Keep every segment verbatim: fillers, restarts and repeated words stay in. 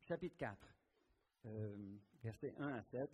chapitre quatre, euh, versets un à sept.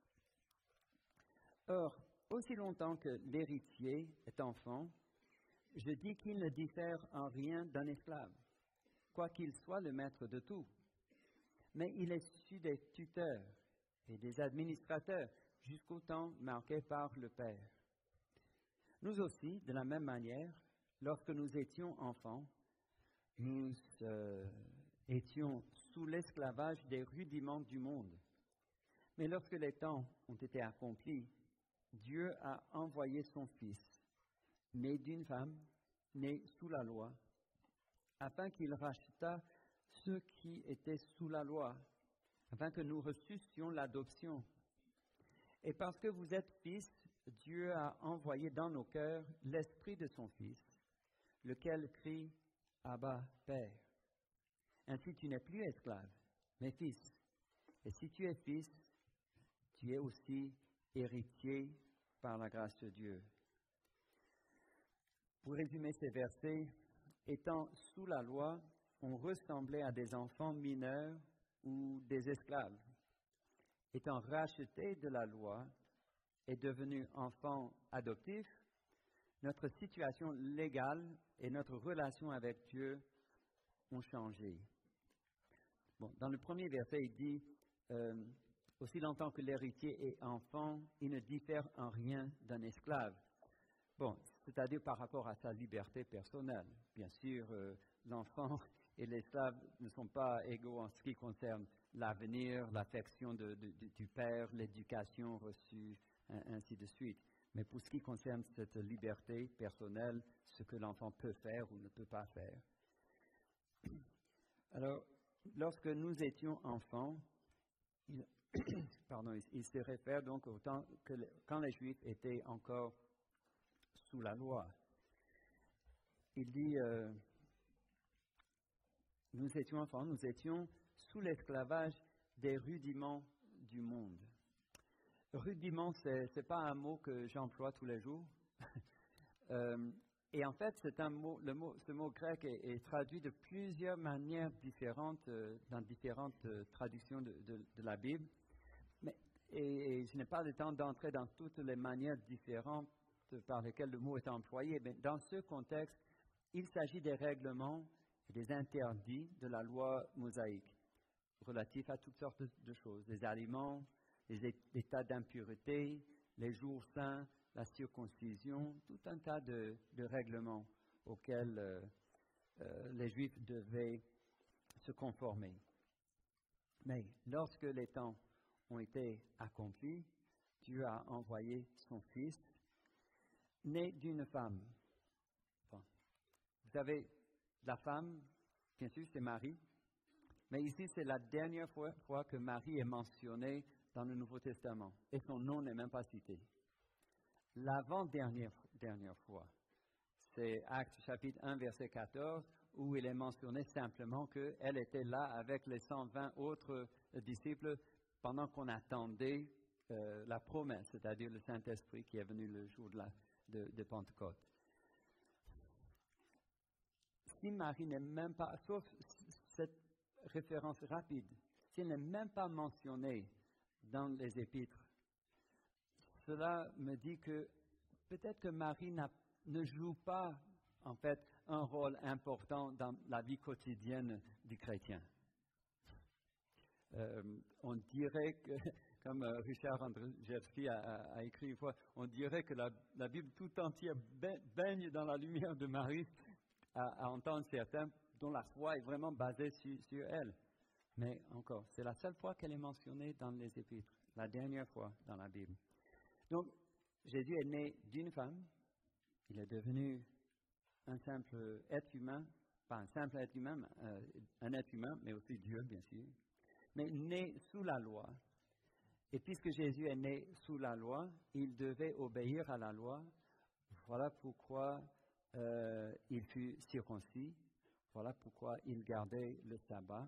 Or, aussi longtemps que l'héritier est enfant, je dis qu'il ne diffère en rien d'un esclave, quoiqu'il soit le maître de tout. Mais il est issu des tuteurs et des administrateurs jusqu'au temps marqué par le Père. Nous aussi, de la même manière, lorsque nous étions enfants, nous euh, étions sous l'esclavage des rudiments du monde. Mais lorsque les temps ont été accomplis, Dieu a envoyé son Fils, né d'une femme, né sous la loi, afin qu'il rachetât ceux qui étaient sous la loi, afin que nous reçussions l'adoption. Et parce que vous êtes fils, Dieu a envoyé dans nos cœurs l'esprit de son Fils, lequel crie « Abba, Père ». Ainsi tu n'es plus esclave, mais fils. Et si tu es fils, tu es aussi héritier par la grâce de Dieu. Pour résumer ces versets, étant sous la loi, on ressemblait à des enfants mineurs ou des esclaves. Étant rachetés de la loi et devenus enfants adoptifs, notre situation légale et notre relation avec Dieu ont changé. Bon, dans le premier verset, il dit euh, « Aussi longtemps que l'héritier est enfant, il ne diffère en rien d'un esclave. » Bon, c'est-à-dire par rapport à sa liberté personnelle. Bien sûr, euh, l'enfant et l'esclave ne sont pas égaux en ce qui concerne l'avenir, l'affection de, de, de, du père, l'éducation reçue, ainsi de suite. Mais pour ce qui concerne cette liberté personnelle, ce que l'enfant peut faire ou ne peut pas faire. Alors, lorsque nous étions enfants, il, pardon, il, il se réfère donc au temps que le, quand les Juifs étaient encore sous la loi. Il dit, euh, nous étions enfants, nous étions sous l'esclavage des rudiments du monde. Rudiment, ce n'est pas un mot que j'emploie tous les jours. euh, et en fait, c'est un mot, le mot, ce mot grec est, est traduit de plusieurs manières différentes euh, dans différentes euh, traductions de, de, de la Bible. Mais, et, et je n'ai pas le temps d'entrer dans toutes les manières différentes par lesquelles le mot est employé. Mais dans ce contexte, il s'agit des règlements et des interdits de la loi mosaïque relatifs à toutes sortes de, de choses, des aliments, les états d'impureté, les jours saints, la circoncision, tout un tas de, de règlements auxquels euh, euh, les Juifs devaient se conformer. Mais lorsque les temps ont été accomplis, Dieu a envoyé son Fils, né d'une femme. Bon. Vous savez, la femme, bien sûr, c'est Marie, mais ici, c'est la dernière fois, fois que Marie est mentionnée dans le Nouveau Testament, et son nom n'est même pas cité. L'avant-dernière dernière fois, c'est Actes chapitre un, verset quatorze, où il est mentionné simplement qu'elle était là avec les cent vingt autres disciples pendant qu'on attendait euh, la promesse, c'est-à-dire le Saint-Esprit qui est venu le jour de, la, de, de Pentecôte. Si Marie n'est même pas, sauf cette référence rapide, si elle n'est même pas mentionnée dans les épîtres, cela me dit que peut-être que Marie n'a, ne joue pas, en fait, un rôle important dans la vie quotidienne du chrétien. Euh, on dirait que, comme euh, Richard Andrzejewski a, a, a écrit une fois, on dirait que la, la Bible tout entière baigne dans la lumière de Marie, à, à entendre certains dont la foi est vraiment basée sur, sur elle. Mais encore, c'est la seule fois qu'elle est mentionnée dans les épîtres, la dernière fois dans la Bible. Donc, Jésus est né d'une femme, il est devenu un simple être humain, pas un simple être humain, euh, un être humain, mais aussi Dieu, bien sûr, mais né sous la loi. Et puisque Jésus est né sous la loi, il devait obéir à la loi. Voilà pourquoi euh, il fut circoncis, voilà pourquoi il gardait le sabbat.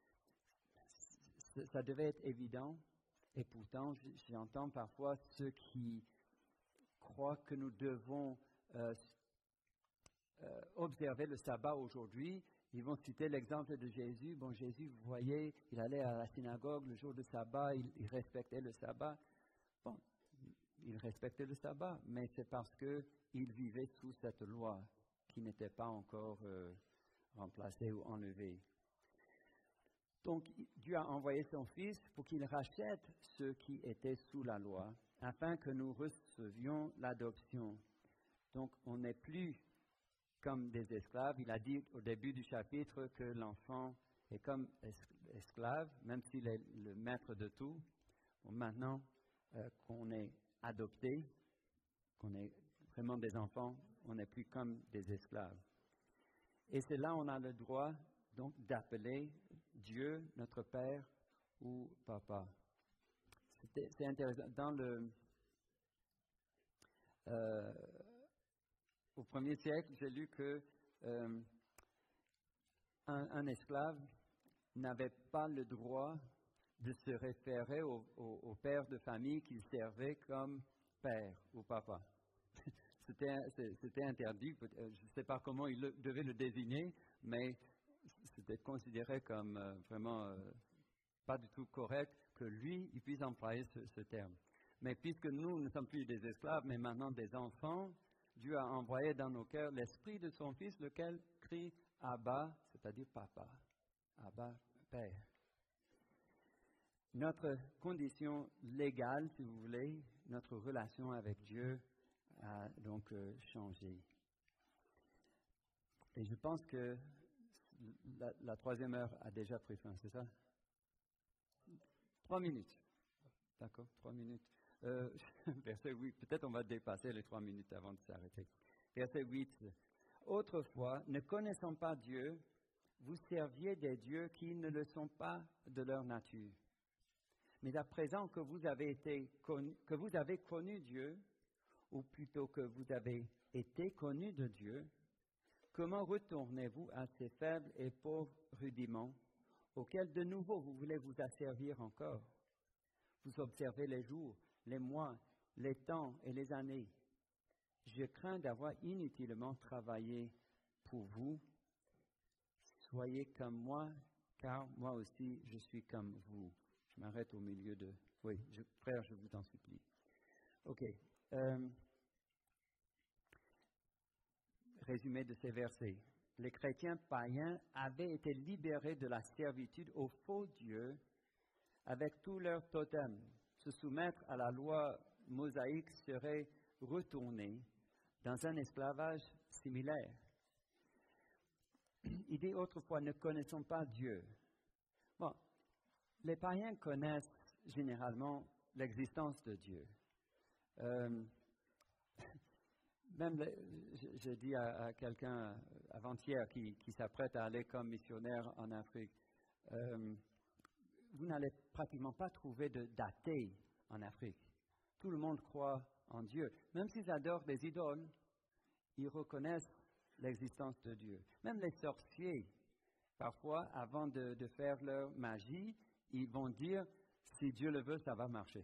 C- ça devait être évident, et pourtant, j'entends parfois ceux qui croient que nous devons euh, euh, observer le sabbat aujourd'hui Ils vont citer l'exemple de Jésus. Bon, Jésus, vous voyez, il allait à la synagogue le jour de sabbat, il, il respectait le sabbat. Bon, il respectait le sabbat, mais c'est parce qu'il vivait sous cette loi qui n'était pas encore euh, remplacée ou enlevée. Donc, Dieu a envoyé son Fils pour qu'il rachète ceux qui étaient sous la loi, afin que nous recevions l'adoption. Donc, on n'est plus comme des esclaves. Il a dit au début du chapitre que l'enfant est comme es- esclave, même s'il est le maître de tout. Bon, maintenant euh, qu'on est adopté, qu'on est vraiment des enfants, on n'est plus comme des esclaves. Et c'est là qu'on a le droit donc d'appeler Dieu notre Père ou Papa. C'était, c'est intéressant. Dans le, euh, au premier siècle, j'ai lu que euh, un, un esclave n'avait pas le droit de se référer au, au, au père de famille qu'il servait comme père ou papa. C'était, c'était interdit. Je ne sais pas comment il le, devait le désigner, mais c'était considéré comme euh, vraiment euh, pas du tout correct que lui, il puisse employer ce, ce terme. Mais puisque nous ne sommes plus des esclaves, mais maintenant des enfants, Dieu a envoyé dans nos cœurs l'esprit de son Fils, lequel crie Abba, c'est-à-dire Papa. Abba, Père. Notre condition légale, si vous voulez, notre relation avec Dieu a donc euh, changé. Et je pense que la, la troisième heure a déjà pris fin, c'est ça? Trois minutes. D'accord, trois minutes. Euh, verset huit, peut-être on va dépasser les trois minutes avant de s'arrêter. Verset huit. Autrefois, ne connaissant pas Dieu, vous serviez des dieux qui ne le sont pas de leur nature. Mais à présent que vous avez été connu, que vous avez connu Dieu, ou plutôt que vous avez été connu de Dieu, comment retournez-vous à ces faibles et pauvres rudiments auxquels de nouveau vous voulez vous asservir encore? Vous observez les jours, les mois, les temps et les années. Je crains d'avoir inutilement travaillé pour vous. Soyez comme moi, car moi aussi je suis comme vous. Je m'arrête au milieu de... Oui, je, frère, je vous en supplie. OK. Euh, résumé de ces versets. Les chrétiens païens avaient été libérés de la servitude aux faux dieux avec tous leurs totems. Se soumettre à la loi mosaïque serait retourner dans un esclavage similaire. Il dit autrefois, ne connaissons pas Dieu. Bon, les païens connaissent généralement l'existence de Dieu. Euh, même, j'ai dit à, à quelqu'un avant-hier qui, qui s'apprête à aller comme missionnaire en Afrique, euh, vous n'allez pratiquement pas trouver de, d'athées en Afrique. Tout le monde croit en Dieu. Même s'ils adorent des idoles, ils reconnaissent l'existence de Dieu. Même les sorciers, parfois, avant de, de faire leur magie, ils vont dire, si Dieu le veut, ça va marcher.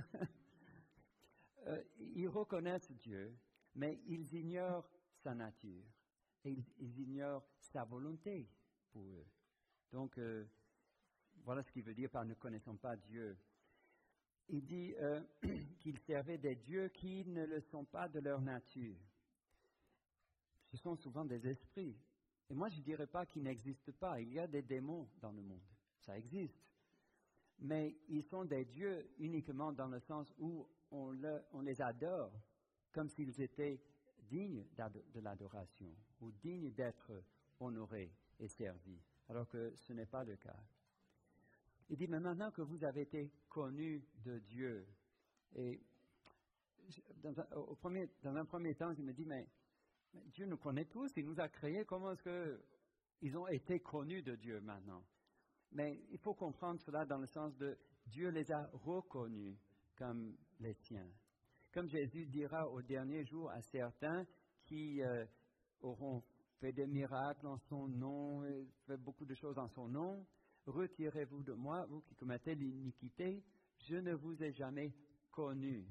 euh, ils reconnaissent Dieu, mais ils ignorent sa nature. Et ils, ils ignorent sa volonté pour eux. Donc, euh, voilà ce qu'il veut dire par ne connaissant pas Dieu. Il dit euh, qu'ils servaient des dieux qui ne le sont pas de leur nature. Ce sont souvent des esprits. Et moi, je ne dirais pas qu'ils n'existent pas. Il y a des démons dans le monde. Ça existe. Mais ils sont des dieux uniquement dans le sens où on, le, on les adore comme s'ils étaient dignes de l'adoration ou dignes d'être honorés et servis, alors que ce n'est pas le cas. Il dit, mais maintenant que vous avez été connus de Dieu, et dans un, au premier, dans un premier temps, il me dit, mais, mais Dieu nous connaît tous, il nous a créés, comment est-ce qu'ils ont été connus de Dieu maintenant? Mais il faut comprendre cela dans le sens de Dieu les a reconnus comme les siens. Comme Jésus dira au dernier jour à certains qui euh, auront fait des miracles en son nom, et fait beaucoup de choses en son nom, retirez-vous de moi, vous qui commettez l'iniquité, je ne vous ai jamais connu.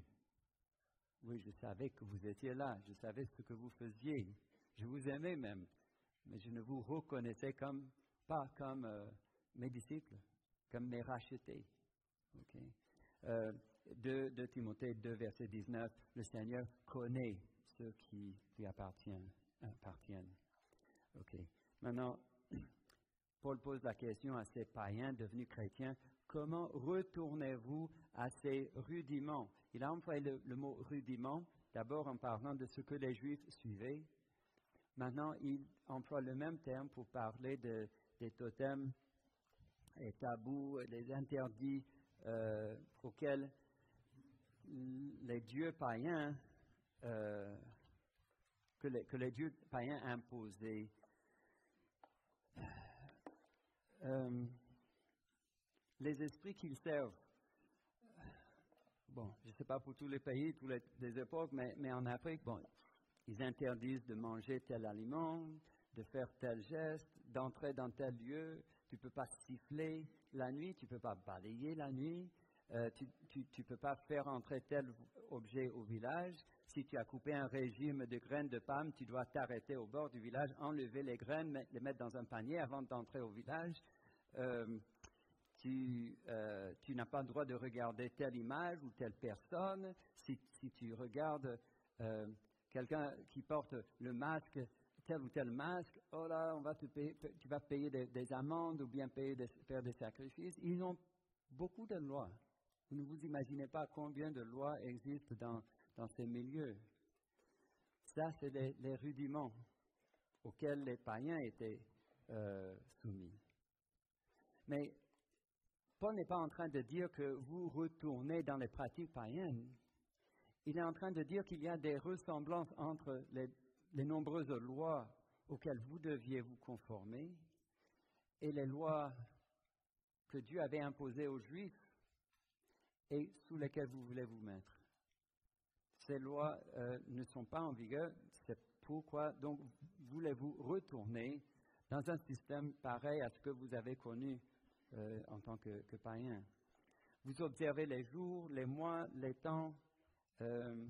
Oui, je savais que vous étiez là, je savais ce que vous faisiez, je vous aimais même, mais je ne vous reconnaissais comme, pas comme euh, mes disciples, comme mes rachetés. Okay? Euh, de, de Timothée deux, verset dix-neuf, le Seigneur connaît ceux qui lui appartiennent. appartiennent. Okay. Maintenant, Paul pose la question à ces païens devenus chrétiens, comment retournez-vous à ces rudiments? Il a employé le, le mot rudiment, d'abord en parlant de ce que les Juifs suivaient. Maintenant, il emploie le même terme pour parler de, des totems et tabous, des interdits euh, auxquels les dieux païens, euh, que, les, que les dieux païens imposaient. Euh, les esprits qu'ils servent, bon, je ne sais pas pour tous les pays, toutes les, les époques, mais, mais en Afrique, bon, ils interdisent de manger tel aliment, de faire tel geste, d'entrer dans tel lieu. Tu ne peux pas siffler la nuit, tu ne peux pas balayer la nuit, euh, tu ne peux pas faire entrer tel objet au village. Si tu as coupé un régime de graines de palme, tu dois t'arrêter au bord du village, enlever les graines, les mettre dans un panier avant d'entrer au village. Euh, tu, euh, tu n'as pas le droit de regarder telle image ou telle personne. Si, si tu regardes euh, quelqu'un qui porte le masque, tel ou tel masque, oh là, on va te payer, tu vas payer des, des amendes ou bien payer des, faire des sacrifices. Ils ont beaucoup de lois. Vous ne vous imaginez pas combien de lois existent dans, dans ces milieux. Ça, c'est les, les rudiments auxquels les païens étaient euh, soumis. Mais Paul n'est pas en train de dire que vous retournez dans les pratiques païennes. Il est en train de dire qu'il y a des ressemblances entre les, les nombreuses lois auxquelles vous deviez vous conformer et les lois que Dieu avait imposées aux Juifs et sous lesquelles vous voulez vous mettre. Ces lois euh, ne sont pas en vigueur, c'est pourquoi donc voulez-vous retourner dans un système pareil à ce que vous avez connu euh, en tant que, que païen. Vous observez les jours, les mois, les temps. Euh,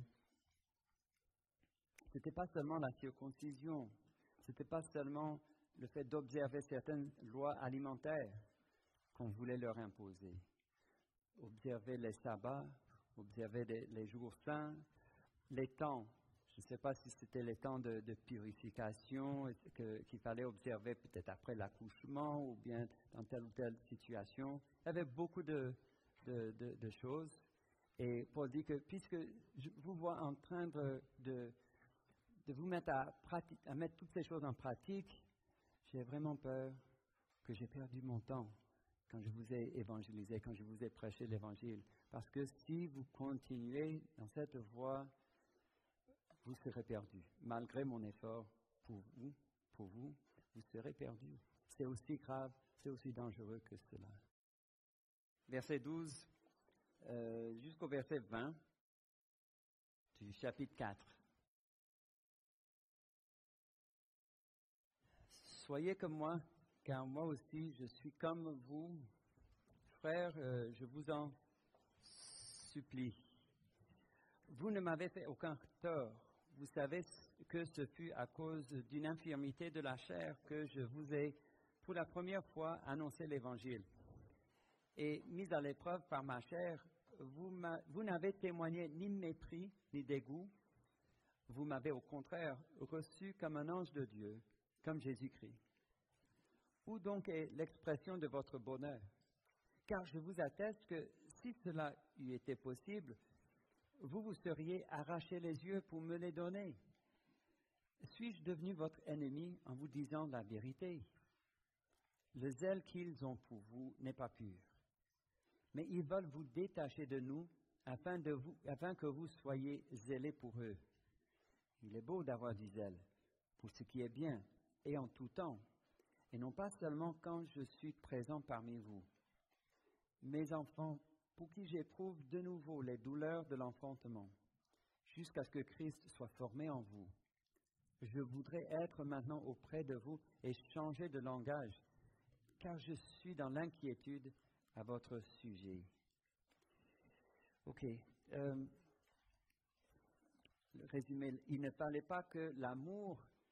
ce n'était pas seulement la circoncision, ce n'était pas seulement le fait d'observer certaines lois alimentaires qu'on voulait leur imposer. Observer les sabbats, observer les, les jours saints, les temps. Je ne sais pas si c'était les temps de, de purification que, qu'il fallait observer peut-être après l'accouchement ou bien dans telle ou telle situation. Il y avait beaucoup de, de, de, de choses. Et Paul dit que puisque je vous vois en train de, de, de vous mettre à, prati- à mettre toutes ces choses en pratique, j'ai vraiment peur que j'ai perdu mon temps quand je vous ai évangélisé, quand je vous ai prêché l'Évangile. Parce que si vous continuez dans cette voie, vous serez perdu. Malgré mon effort pour vous, pour vous, vous serez perdu. C'est aussi grave, c'est aussi dangereux que cela. Verset douze euh, jusqu'au verset vingt du chapitre quatre. Soyez comme moi, car moi aussi je suis comme vous. Frères, euh, je vous en supplie. Vous ne m'avez fait aucun tort. Vous savez que ce fut à cause d'une infirmité de la chair que je vous ai pour la première fois annoncé l'Évangile. Et mis à l'épreuve par ma chair, vous, vous n'avez témoigné ni mépris ni dégoût. Vous m'avez au contraire reçu comme un ange de Dieu, comme Jésus-Christ. Où donc est l'expression de votre bonheur? Car je vous atteste que si cela eût été possible, vous vous seriez arraché les yeux pour me les donner. Suis-je devenu votre ennemi en vous disant la vérité? Le zèle qu'ils ont pour vous n'est pas pur. Mais ils veulent vous détacher de nous afin, de vous, afin que vous soyez zélés pour eux. Il est beau d'avoir du zèle pour ce qui est bien et en tout temps, et non pas seulement quand je suis présent parmi vous. Mes enfants, pour qui j'éprouve de nouveau les douleurs de l'enfantement, jusqu'à ce que Christ soit formé en vous. Je voudrais être maintenant auprès de vous et changer de langage, car je suis dans l'inquiétude à votre sujet. Ok. Euh, le résumé, il ne fallait pas que l'amour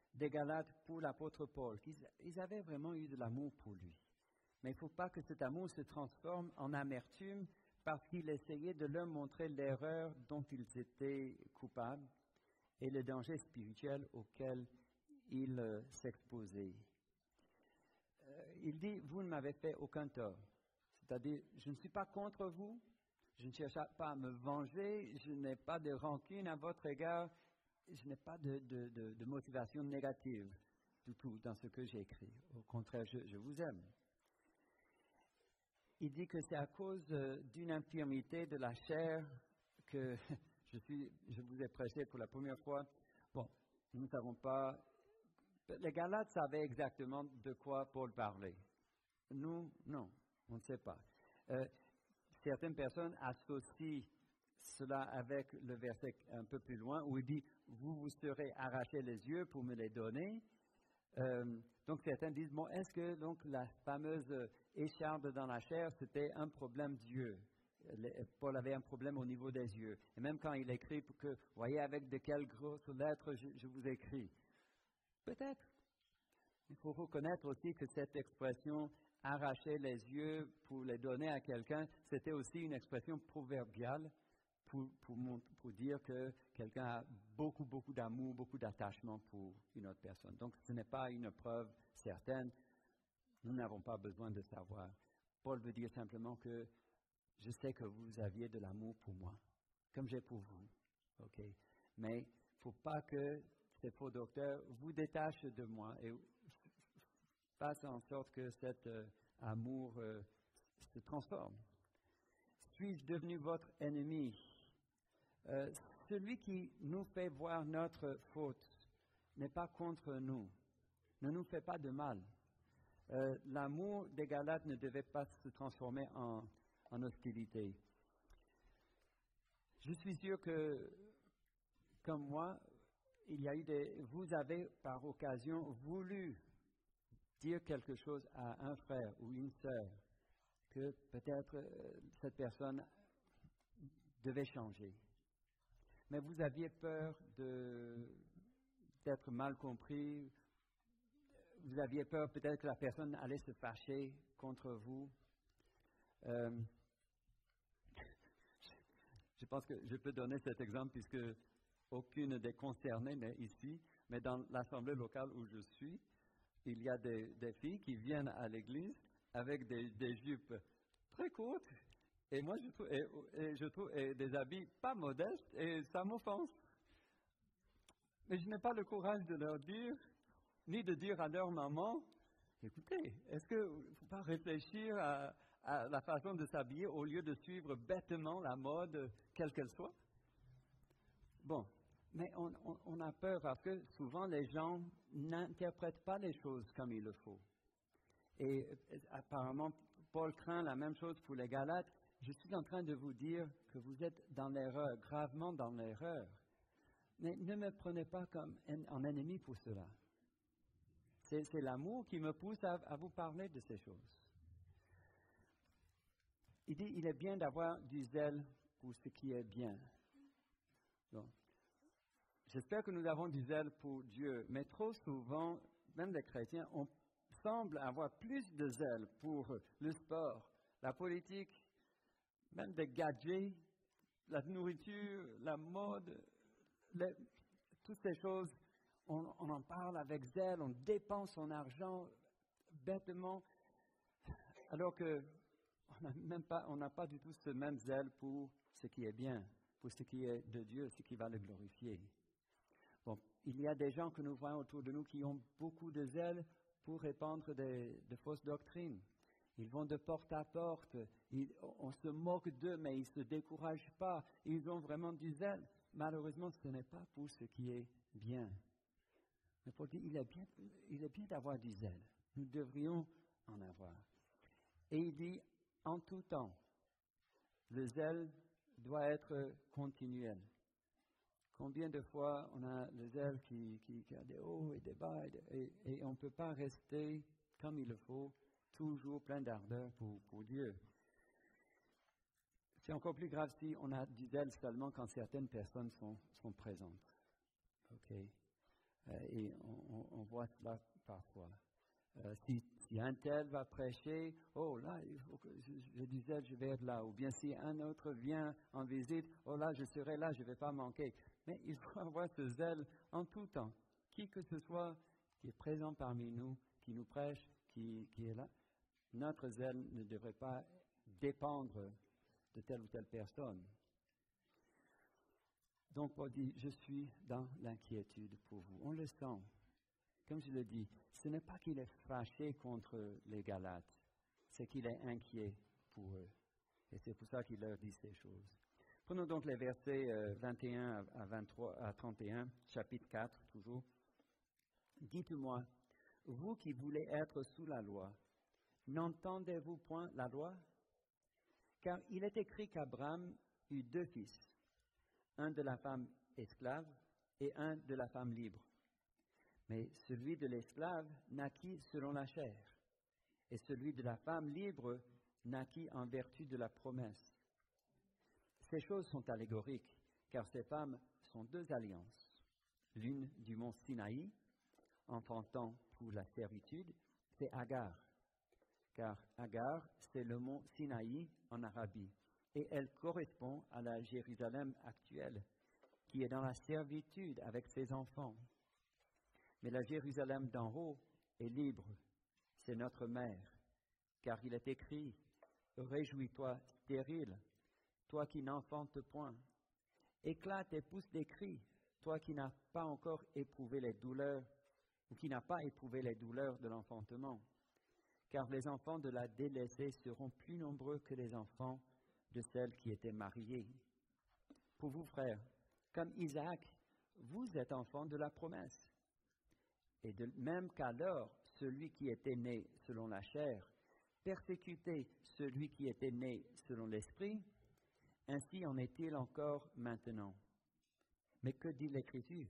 des Galates pour l'apôtre Paul, qu'ils ils avaient vraiment eu de l'amour pour lui. Mais il ne faut pas que cet amour se transforme en amertume parce qu'il essayait de leur montrer l'erreur dont ils étaient coupables et le danger spirituel auquel ils euh, s'exposaient. Euh, il dit, vous ne m'avez fait aucun tort. C'est-à-dire, je ne suis pas contre vous, je ne cherche pas à me venger, je n'ai pas de rancune à votre égard, je n'ai pas de, de, de, de motivation négative du tout dans ce que j'ai écrit. Au contraire, je, je vous aime. Il dit que c'est à cause euh, d'une infirmité de la chair que je, suis, je vous ai prêché pour la première fois. Bon, nous ne savons pas. Les Galates savaient exactement de quoi Paul parlait. Nous, non, on ne sait pas. Euh, certaines personnes associent cela avec le verset un peu plus loin où il dit « Vous vous serez arraché les yeux pour me les donner ». Euh, donc certains disent, bon, est-ce que donc la fameuse écharpe dans la chair, c'était un problème d'yeux? Paul avait un problème au niveau des yeux. Et même quand il écrit pour que, voyez avec de quelles grosses lettres je, je vous écris. Peut-être. Il faut reconnaître aussi que cette expression « arracher les yeux pour les donner à quelqu'un », c'était aussi une expression proverbiale pour, pour, pour dire que quelqu'un a beaucoup, beaucoup d'amour, beaucoup d'attachement pour une autre personne. Donc, ce n'est pas une preuve certaine. Nous n'avons pas besoin de savoir. Paul veut dire simplement que je sais que vous aviez de l'amour pour moi, comme j'ai pour vous. Okay? Mais il ne faut pas que ces faux docteurs vous détachent de moi et fassent en sorte que cet euh, amour euh, se transforme. Suis-je devenu votre ennemi? Euh, celui qui nous fait voir notre faute n'est pas contre nous, ne nous fait pas de mal. Euh, l'amour des Galates ne devait pas se transformer en, en hostilité. Je suis sûr que, comme moi, il y a eu des, vous avez par occasion voulu dire quelque chose à un frère ou une sœur que peut-être euh, cette personne devait changer. Mais vous aviez peur de, d'être mal compris, vous aviez peur peut-être que la personne allait se fâcher contre vous. Euh, je pense que je peux donner cet exemple puisque aucune des concernées n'est ici, mais dans l'assemblée locale où je suis, il y a des, des filles qui viennent à l'église avec des, des jupes très courtes. Et moi, je trouve, et, et je trouve et des habits pas modestes, et ça m'offense. Mais je n'ai pas le courage de leur dire, ni de dire à leur maman, écoutez, est-ce qu'il ne faut pas réfléchir à, à la façon de s'habiller au lieu de suivre bêtement la mode, quelle qu'elle soit? Bon, mais on, on, on a peur parce que souvent les gens n'interprètent pas les choses comme il le faut. Et apparemment, Paul craint la même chose pour les Galates. Je suis en train de vous dire que vous êtes dans l'erreur, gravement dans l'erreur. Mais ne me prenez pas comme un, un ennemi pour cela. C'est, c'est l'amour qui me pousse à, à vous parler de ces choses. Il dit, il est bien d'avoir du zèle pour ce qui est bien. Donc, j'espère que nous avons du zèle pour Dieu, mais trop souvent, même les chrétiens, on semble avoir plus de zèle pour le sport, la politique, même des gadgets, la nourriture, la mode, les, toutes ces choses, on, on en parle avec zèle, on dépense son argent bêtement, alors que on n'a même pas, on n'a pas du tout ce même zèle pour ce qui est bien, pour ce qui est de Dieu, ce qui va le glorifier. Bon, il y a des gens que nous voyons autour de nous qui ont beaucoup de zèle pour répandre des, de fausses doctrines. Ils vont de porte à porte, ils, on se moque d'eux, mais ils ne se découragent pas. Ils ont vraiment du zèle. Malheureusement, ce n'est pas pour ce qui est bien. Mais pour dire, il est bien, il est bien d'avoir du zèle. Nous devrions en avoir. Et il dit, en tout temps, le zèle doit être continuel. Combien de fois on a le zèle qui, qui, qui a des hauts et des bas, et, et, et on ne peut pas rester comme il le faut, toujours plein d'ardeur pour, pour Dieu. C'est encore plus grave si on a du zèle seulement quand certaines personnes sont, sont présentes. Okay. Euh, et on, on, on voit cela parfois. Euh, si, si un tel va prêcher, oh là, il faut que je, je disais, je vais être là. Ou bien si un autre vient en visite, oh là, je serai là, je ne vais pas manquer. Mais il faut avoir ce zèle en tout temps. Qui que ce soit qui est présent parmi nous, qui nous prêche, qui, qui est là, notre zèle ne devrait pas dépendre de telle ou telle personne. Donc, Paul dit, je suis dans l'inquiétude pour vous. On le sent. Comme je le dis, ce n'est pas qu'il est fâché contre les Galates, c'est qu'il est inquiet pour eux. Et c'est pour ça qu'il leur dit ces choses. Prenons donc les versets euh, vingt et un à, vingt-trois, à trente et un, chapitre quatre, toujours. Dites-moi, vous qui voulez être sous la loi, n'entendez-vous point la loi? Car il est écrit qu'Abraham eut deux fils, un de la femme esclave et un de la femme libre. Mais celui de l'esclave naquit selon la chair, et celui de la femme libre naquit en vertu de la promesse. Ces choses sont allégoriques, car ces femmes sont deux alliances, l'une du mont Sinaï, enfantant pour la servitude, c'est Agar, car Agar, c'est le mont Sinaï en Arabie, et elle correspond à la Jérusalem actuelle, qui est dans la servitude avec ses enfants. Mais la Jérusalem d'en haut est libre, c'est notre mère, car il est écrit, « Réjouis-toi, stérile, toi qui n'enfantes point. Éclate et pousse des cris, toi qui n'as pas encore éprouvé les douleurs, ou qui n'as pas éprouvé les douleurs de l'enfantement. Car les enfants de la délaissée seront plus nombreux que les enfants de celles qui étaient mariées. Pour vous, frères, comme Isaac, vous êtes enfants de la promesse. Et de même qu'alors, celui qui était né selon la chair persécutait celui qui était né selon l'esprit, ainsi en est-il encore maintenant. Mais que dit l'Écriture?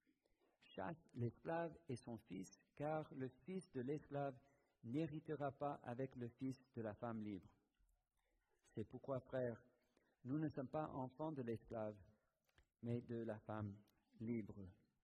Chasse l'esclave et son fils, car le fils de l'esclave n'héritera pas avec le fils de la femme libre. C'est pourquoi, frères, nous ne sommes pas enfants de l'esclave, mais de la femme libre.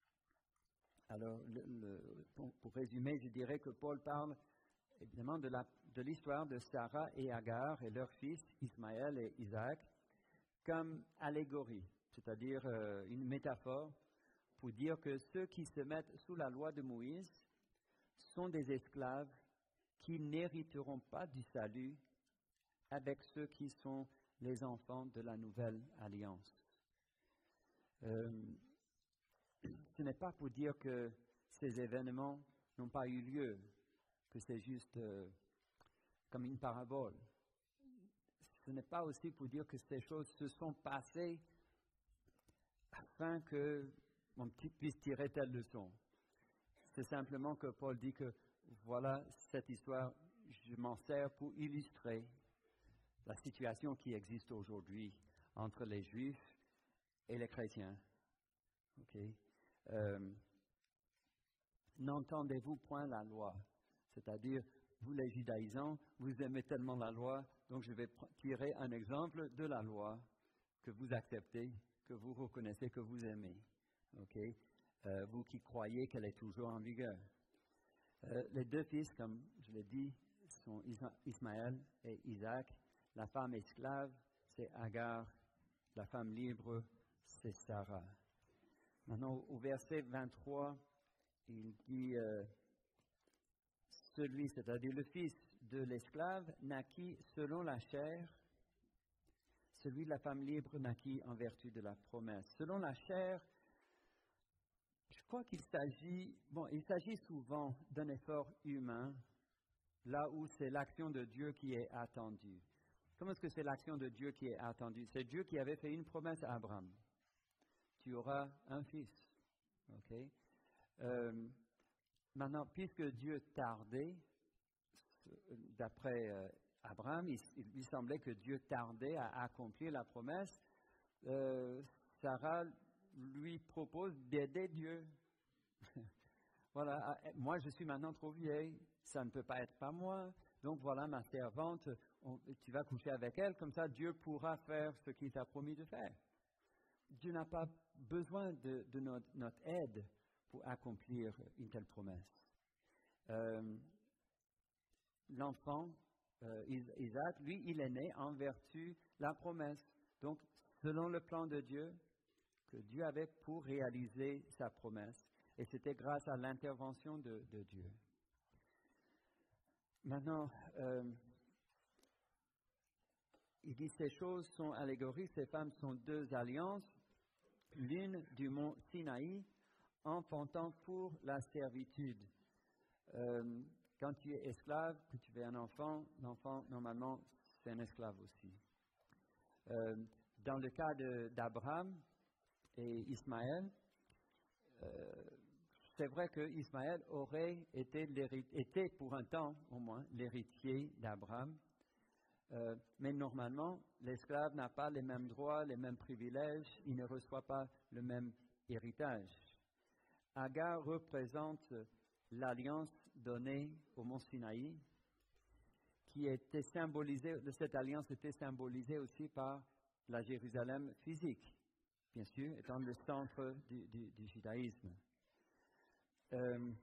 Alors, le, le, pour, pour résumer, je dirais que Paul parle évidemment de, la, de l'histoire de Sarah et Agar et leurs fils, Ismaël et Isaac, comme allégorie, c'est-à-dire euh, une métaphore pour dire que ceux qui se mettent sous la loi de Moïse sont des esclaves qui n'hériteront pas du salut avec ceux qui sont les enfants de la nouvelle alliance. Euh, ce n'est pas pour dire que ces événements n'ont pas eu lieu, que c'est juste euh, comme une parabole. Ce n'est pas aussi pour dire que ces choses se sont passées afin qu'on puisse tirer telle leçon. C'est simplement que Paul dit que voilà cette histoire, je m'en sers pour illustrer la situation qui existe aujourd'hui entre les Juifs et les chrétiens. Okay. Euh, N'entendez-vous point la loi? C'est-à-dire, vous les judaïsants, vous aimez tellement la loi, donc je vais tirer un exemple de la loi que vous acceptez, que vous reconnaissez, que vous aimez. Okay. Euh, vous qui croyez qu'elle est toujours en vigueur. Euh, les deux fils, comme je l'ai dit, sont Ismaël et Isaac. La femme esclave, c'est Agar. La femme libre, c'est Sarah. Maintenant, au verset vingt-trois, il dit euh, celui, c'est-à-dire le fils de l'esclave, naquit selon la chair. Celui de la femme libre naquit en vertu de la promesse. Selon la chair, je crois qu'il s'agit, bon, il s'agit souvent d'un effort humain, là où c'est l'action de Dieu qui est attendue. Comment est-ce que c'est l'action de Dieu qui est attendue? C'est Dieu qui avait fait une promesse à Abraham. Tu auras un fils. Okay? Euh, maintenant, puisque Dieu tardait, d'après euh, Abraham, il, il lui semblait que Dieu tardait à accomplir la promesse, euh, Sarah lui propose d'aider Dieu. Voilà, moi je suis maintenant trop vieille, ça ne peut pas être par moi, donc voilà ma servante, on, tu vas coucher avec elle, comme ça Dieu pourra faire ce qu'il t'a promis de faire. Dieu n'a pas besoin de, de notre, notre aide pour accomplir une telle promesse. Euh, l'enfant, euh, Isaac, lui, il est né en vertu de la promesse. Donc, selon le plan de Dieu, que Dieu avait pour réaliser sa promesse. Et c'était grâce à l'intervention de, de Dieu. Maintenant, euh, il dit ces choses sont allégoriques, ces femmes sont deux alliances, l'une du mont Sinaï, enfantant pour la servitude. Euh, quand tu es esclave, que tu es un enfant, l'enfant, normalement, c'est un esclave aussi. Euh, dans le cas de, d'Abraham et Ismaël, euh, c'est vrai que Ismaël aurait été, été pour un temps au moins l'héritier d'Abraham, euh, mais normalement l'esclave n'a pas les mêmes droits, les mêmes privilèges, il ne reçoit pas le même héritage. Agar représente l'alliance donnée au mont Sinaï, qui était symbolisée, cette alliance était symbolisée aussi par la Jérusalem physique, bien sûr, étant le centre du, du, du judaïsme. Euh,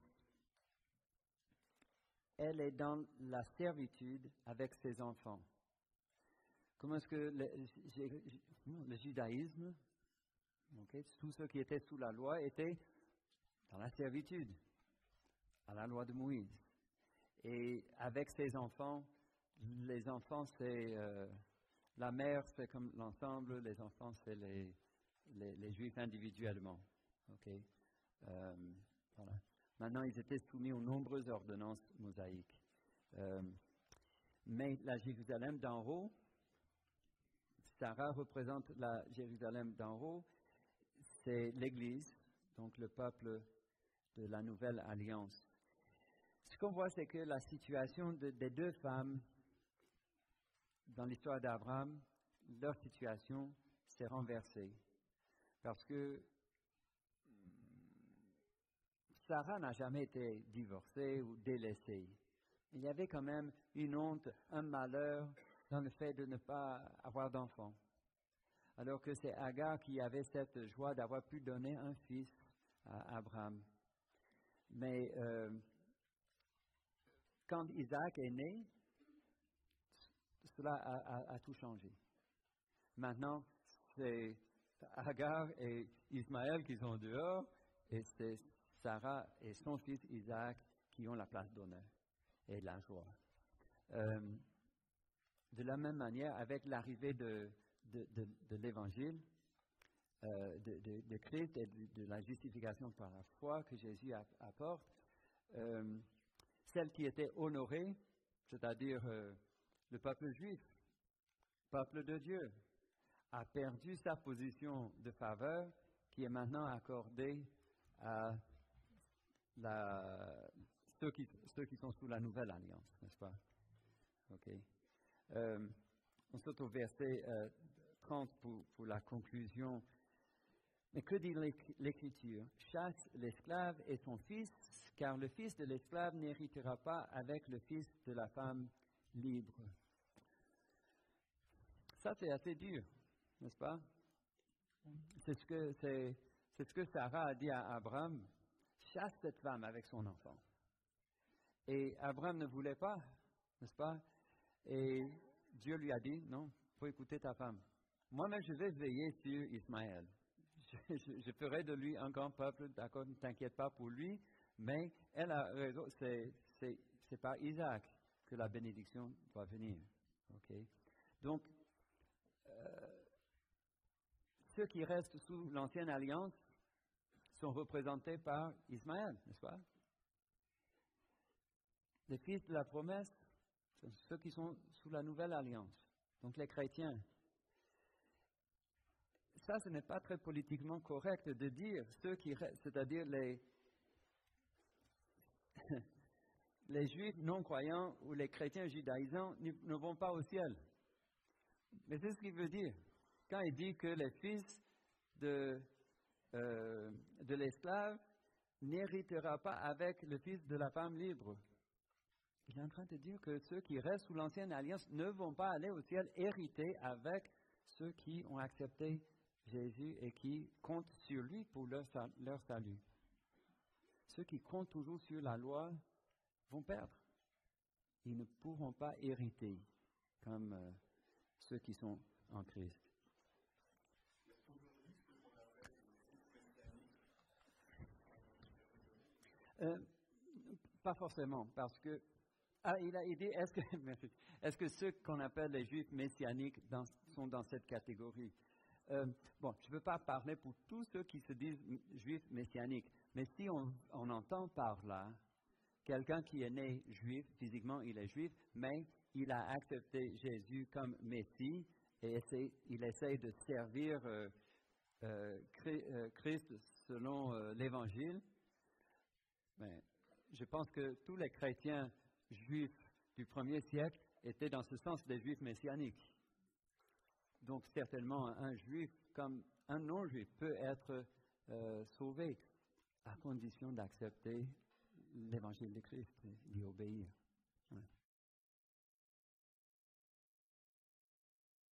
elle est dans la servitude avec ses enfants. Comment est-ce que le, le judaïsme, okay, tous ceux qui étaient sous la loi, étaient dans la servitude, à la loi de Moïse. Et avec ses enfants, les enfants, c'est euh, la mère, c'est comme l'ensemble, les enfants, c'est les, les, les juifs individuellement. Okay? Euh, Voilà. Maintenant, ils étaient soumis aux nombreuses ordonnances mosaïques. Euh, mais la Jérusalem d'en haut, Sarah représente la Jérusalem d'en haut, c'est l'Église, donc le peuple de la nouvelle alliance. Ce qu'on voit, c'est que la situation de, des deux femmes dans l'histoire d'Abraham, leur situation s'est renversée. Parce que Sarah n'a jamais été divorcée ou délaissée. Il y avait quand même une honte, un malheur dans le fait de ne pas avoir d'enfant. Alors que c'est Agar qui avait cette joie d'avoir pu donner un fils à Abraham. Mais euh, quand Isaac est né, cela a, a, a tout changé. Maintenant, c'est Agar et Ismaël qui sont dehors et c'est Sarah et son fils Isaac qui ont la place d'honneur et la joie. Euh, de la même manière, avec l'arrivée de, de, de, de l'Évangile, euh, de, de, de Christ et de, de la justification par la foi que Jésus apporte, euh, celle qui était honorée, c'est-à-dire euh, le peuple juif, peuple de Dieu, a perdu sa position de faveur qui est maintenant accordée à La, ceux, qui, ceux qui sont sous la nouvelle alliance, n'est-ce pas? Ok. Euh, on saute au verset euh, trente pour, pour la conclusion. Mais que dit l'Écriture? Chasse l'esclave et son fils, car le fils de l'esclave n'héritera pas avec le fils de la femme libre. Ça, c'est assez dur, n'est-ce pas? C'est ce que, c'est, c'est ce que Sarah a dit à Abraham. Chasse cette femme avec son enfant. Et Abraham ne voulait pas, n'est-ce pas? Et Dieu lui a dit, non, il faut écouter ta femme. Moi-même, je vais veiller sur Ismaël. Je, je, je ferai de lui un grand peuple, d'accord, ne t'inquiète pas pour lui, mais elle a raison, c'est, c'est, c'est par Isaac que la bénédiction doit venir. Okay? Donc, euh, ceux qui restent sous l'ancienne alliance sont représentés par Ismaël, n'est-ce pas? Les fils de la promesse, sont ceux qui sont sous la nouvelle alliance, donc les chrétiens. Ça, ce n'est pas très politiquement correct de dire ceux qui restent, c'est-à-dire les, les juifs non-croyants ou les chrétiens judaïsants ne vont pas au ciel. Mais c'est ce qu'il veut dire. Quand il dit que les fils de Euh, de l'esclave n'héritera pas avec le fils de la femme libre. Il est en train de dire que ceux qui restent sous l'ancienne alliance ne vont pas aller au ciel hériter avec ceux qui ont accepté Jésus et qui comptent sur lui pour leur, leur salut. ceux qui comptent toujours sur la loi vont perdre. Ils ne pourront pas hériter comme euh, ceux qui sont en Christ. Euh, pas forcément, parce que ah, il a dit, est-ce que, est-ce que ceux qu'on appelle les Juifs messianiques dans, sont dans cette catégorie? Euh, bon, je ne peux pas parler pour tous ceux qui se disent Juifs messianiques, mais si on, on entend par là quelqu'un qui est né juif, physiquement il est juif, mais il a accepté Jésus comme Messie et essaie, il essaie de servir euh, euh, Christ selon euh, l'Évangile. Mais je pense que tous les chrétiens juifs du premier siècle étaient dans ce sens des juifs messianiques. Donc certainement un juif comme un non-juif peut être euh, sauvé à condition d'accepter l'évangile de Christ et d'y obéir. Ouais.